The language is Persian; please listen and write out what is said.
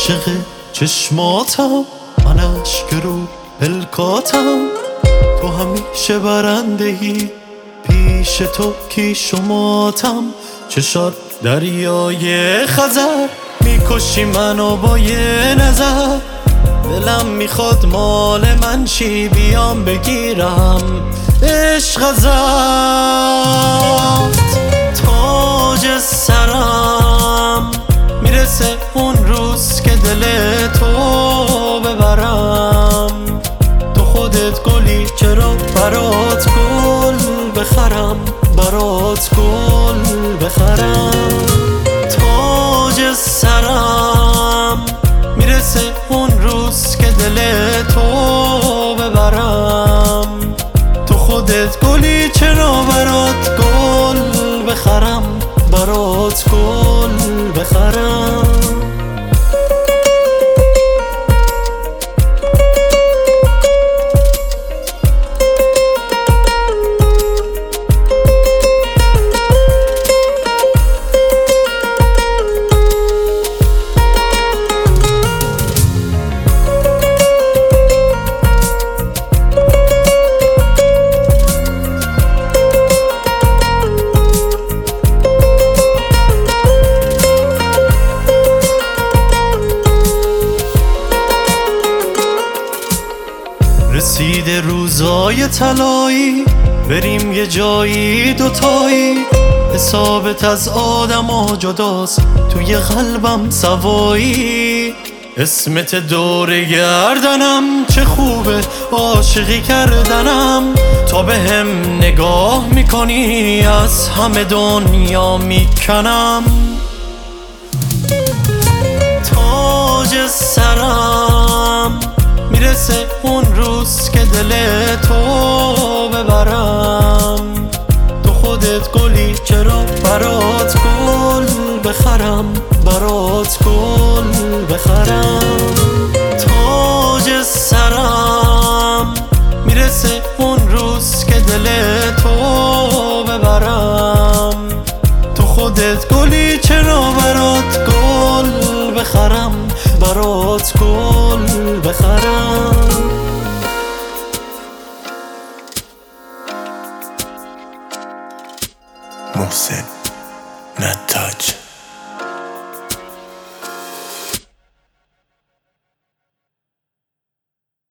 عاشق چشماتم، من اشک رو پلکاتم، تو همیشه برندهی، پیش تو کیش و ماتم. چشات دریای خزر، میکشی منو با یه نظر. دلم میخواد مال من شی، بیام بگیرم عشق ازت. تاج سرم میرسه اون روز که دل تو ببرم. تو خودت گلی چرا برات گل بخرم، برات گل بخرم. تاج سرم میرسه اون روز که دل تو ببرم. تو خودت گلی چرا برات گل بخرم، برات گل بخرم. رسیده روزای طلایی، بریم یه جایی دوتایی. حسابت از آدما جداست، توی قلبم سوایی. اسمت دور گردنم، چه خوبه عاشقی کردنم. تا بهم نگاه میکنی از همه دنیا میکنم. تاج سرم میرسه اون روز که دل تو ببرم. تو خودت گلی چرا برات گل بخرم، برات گل بخرم. تاج سرم میرسه اون روز که دل تو ببرم. تو خودت گلی چرا برات گل بخرم، برات گل بخرم. محسن نتاج.